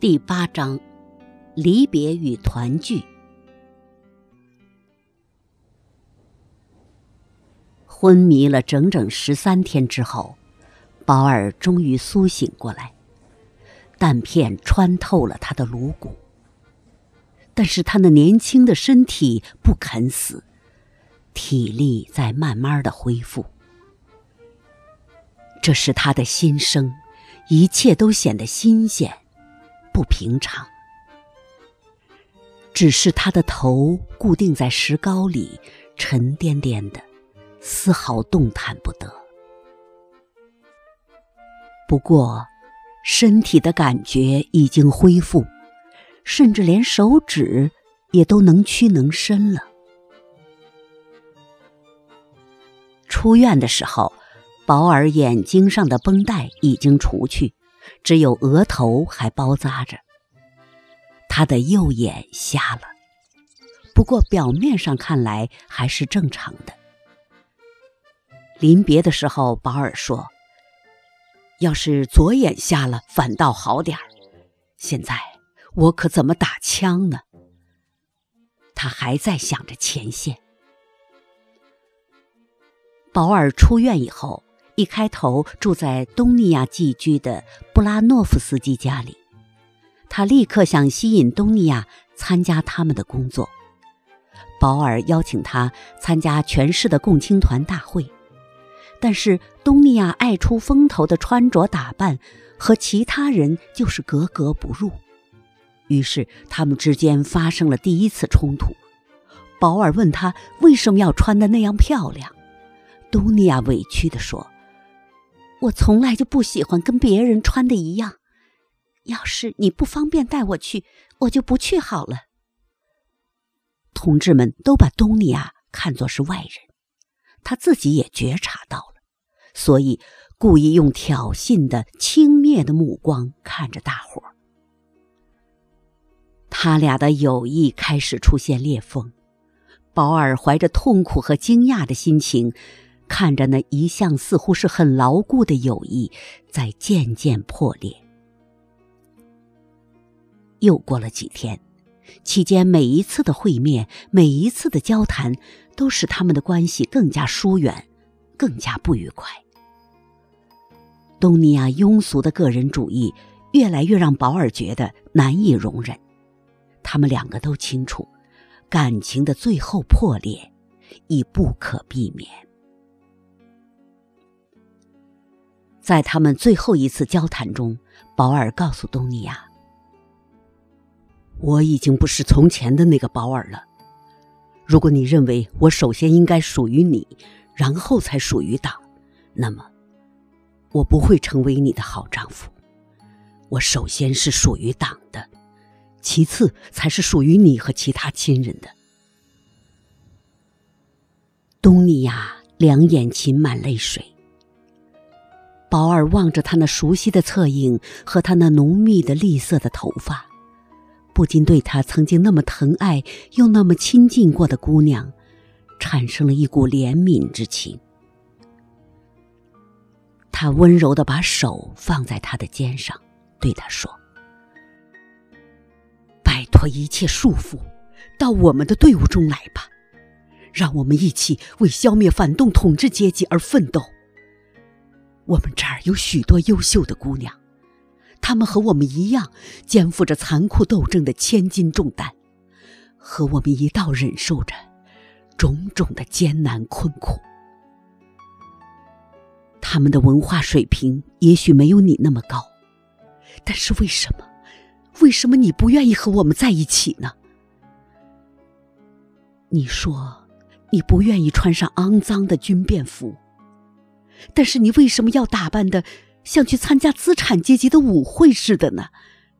第8章，离别与团聚。昏迷了整整13天之后，保尔终于苏醒过来，弹片穿透了他的颅骨，但是他那年轻的身体不肯死，体力在慢慢的恢复。这是他的新生，一切都显得新鲜不平常。只是他的头固定在石膏里，沉甸甸的，丝毫动弹不得。不过身体的感觉已经恢复，甚至连手指也都能屈能伸了。出院的时候，保尔眼睛上的绷带已经除去，只有额头还包扎着。他的右眼瞎了，不过表面上看来还是正常的。临别的时候，保尔说，要是左眼瞎了反倒好点儿，现在我可怎么打枪呢？他还在想着前线。保尔出院以后，一开头住在东尼亚寄居的布拉诺夫斯基家里，他立刻想吸引东尼亚参加他们的工作。保尔邀请他参加全市的共青团大会，但是东尼亚爱出风头的穿着打扮和其他人就是格格不入，于是他们之间发生了第一次冲突。保尔问他为什么要穿得那样漂亮，东尼亚委屈地说，我从来就不喜欢跟别人穿的一样，要是你不方便带我去，我就不去好了。同志们都把东尼亚看作是外人，他自己也觉察到了，所以故意用挑衅的轻蔑的目光看着大伙儿。他俩的友谊开始出现裂缝，保尔怀着痛苦和惊讶的心情，看着那一向似乎是很牢固的友谊在渐渐破裂。又过了几天，期间每一次的会面，每一次的交谈，都使他们的关系更加疏远，更加不愉快。东尼亚庸俗的个人主义越来越让保尔觉得难以容忍。他们两个都清楚，感情的最后破裂已不可避免。在他们最后一次交谈中，保尔告诉东尼亚，我已经不是从前的那个保尔了。如果你认为我首先应该属于你，然后才属于党，那么我不会成为你的好丈夫。我首先是属于党的，其次才是属于你和其他亲人的。东尼亚两眼噙满泪水。保尔望着他那熟悉的侧影和他那浓密的栗色的头发，不禁对他曾经那么疼爱又那么亲近过的姑娘产生了一股怜悯之情。他温柔地把手放在他的肩上，对他说，摆脱一切束缚，到我们的队伍中来吧，让我们一起为消灭反动统治阶级而奋斗。我们这儿有许多优秀的姑娘，她们和我们一样肩负着残酷斗争的千斤重担，和我们一道忍受着种种的艰难困苦。他们的文化水平也许没有你那么高，但是为什么你不愿意和我们在一起呢？你说你不愿意穿上肮脏的军便服，但是你为什么要打扮得像去参加资产阶级的舞会似的呢？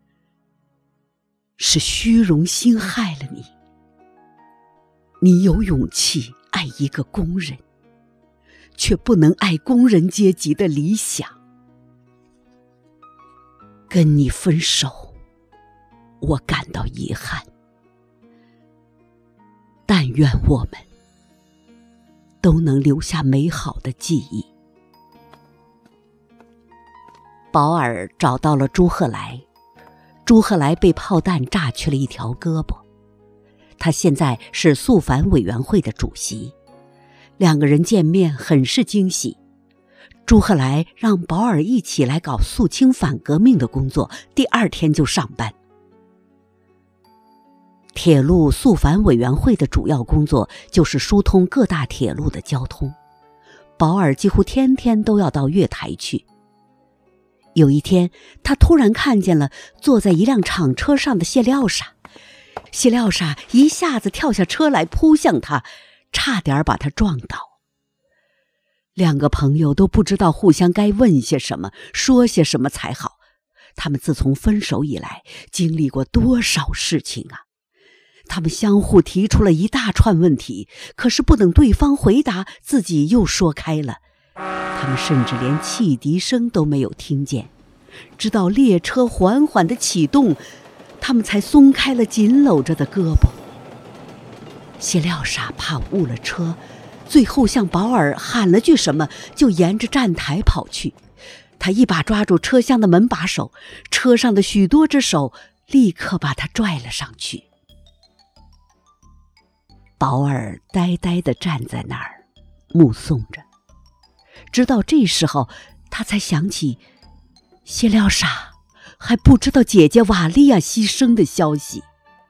是虚荣心害了你。你有勇气爱一个工人，却不能爱工人阶级的理想。跟你分手，我感到遗憾。但愿我们都能留下美好的记忆。保尔找到了朱赫莱， 朱贺来被炮弹炸去了一条胳膊，他现在是肃反委员会的主席。两个人见面很是惊喜。朱贺来让保尔一起来搞肃清反革命的工作，第二天就上班。铁路肃反委员会的主要工作就是疏通各大铁路的交通，保尔几乎天天都要到月台去。有一天，他突然看见了坐在一辆厂车上的谢廖沙，谢廖沙一下子跳下车来扑向他，差点把他撞倒。两个朋友都不知道互相该问些什么，说些什么才好。他们自从分手以来，经历过多少事情啊！他们相互提出了一大串问题，可是不等对方回答，自己又说开了。他们甚至连汽笛声都没有听见，直到列车缓缓地启动，他们才松开了紧搂着的胳膊。谢廖沙怕误了车，最后向保尔喊了句什么，就沿着站台跑去。他一把抓住车厢的门把手，车上的许多只手立刻把他拽了上去。保尔呆呆地站在那儿，目送着。直到这时候，他才想起谢廖沙还不知道姐姐瓦利亚牺牲的消息。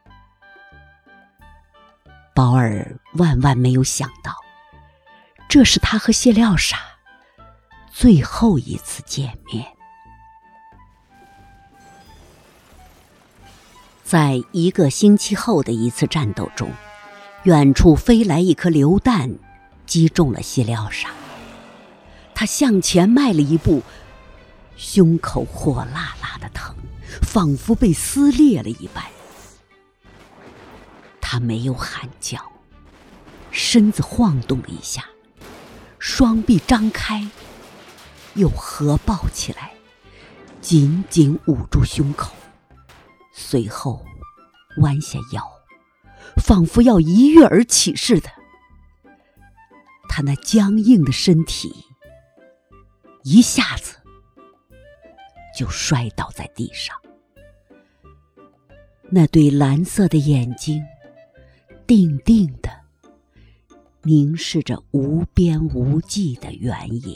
保尔万万没有想到，这是他和谢廖沙最后一次见面。在1个星期后的一次战斗中，远处飞来一颗榴弹，击中了谢廖沙。他向前迈了一步，胸口火辣辣的疼，仿佛被撕裂了一般。他没有喊叫，身子晃动了一下，双臂张开，又合抱起来，紧紧捂住胸口，随后弯下腰，仿佛要一跃而起似的。他那僵硬的身体一下子就摔倒在地上，那对蓝色的眼睛定定地凝视着无边无际的原野。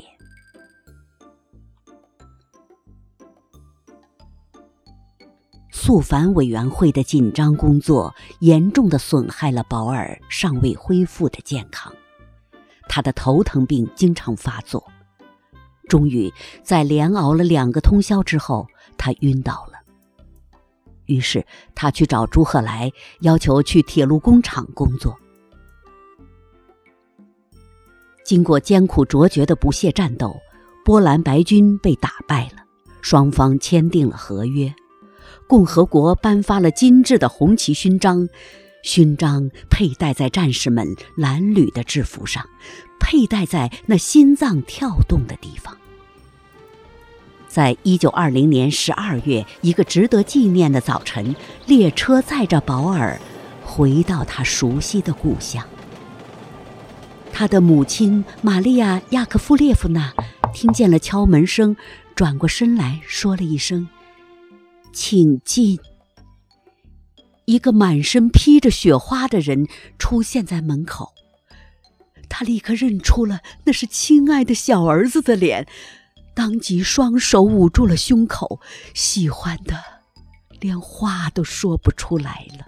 肃反委员会的紧张工作严重地损害了保尔尚未恢复的健康，他的头疼病经常发作。终于在连熬了2个通宵之后，他晕倒了。于是他去找朱贺来，要求去铁路工厂工作。经过艰苦卓绝的不懈战斗，波兰白军被打败了，双方签订了合约。共和国颁发了金质的红旗勋章，勋章佩戴在战士们蓝履的制服上，佩戴在那心脏跳动的地方。在1920年12月一个值得纪念的早晨，列车载着保尔回到他熟悉的故乡。他的母亲玛利亚·亚克夫列夫娜听见了敲门声，转过身来说了一声：“请进。”一个满身披着雪花的人出现在门口，他立刻认出了那是亲爱的小儿子的脸，当即双手捂住了胸口，喜欢的连话都说不出来了。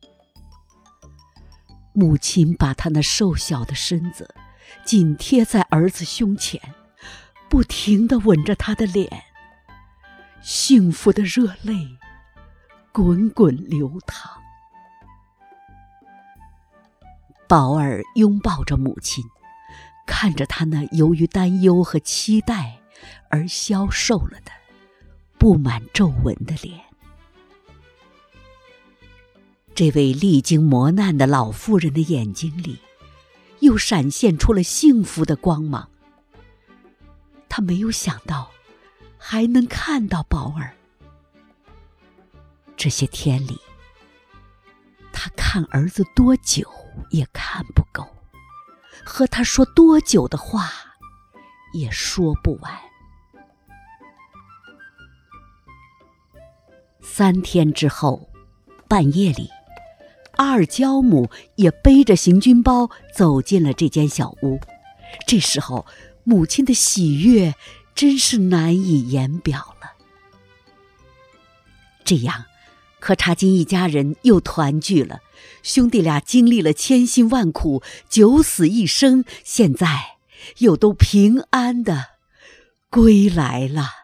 母亲把他那瘦小的身子紧贴在儿子胸前，不停地吻着他的脸，幸福的热泪滚滚流淌。保尔拥抱着母亲，看着他那由于担忧和期待而消瘦了的布满皱纹的脸。这位历经磨难的老妇人的眼睛里又闪现出了幸福的光芒。他没有想到还能看到保尔。这些天里，他看儿子多久也看不够，和他说多久的话也说不完。 3天之后，半夜里，阿尔焦姆也背着行军包走进了这间小屋。这时候，母亲的喜悦真是难以言表了。这样，柯察金一家人又团聚了。兄弟俩经历了千辛万苦，九死一生，现在又都平安地归来了。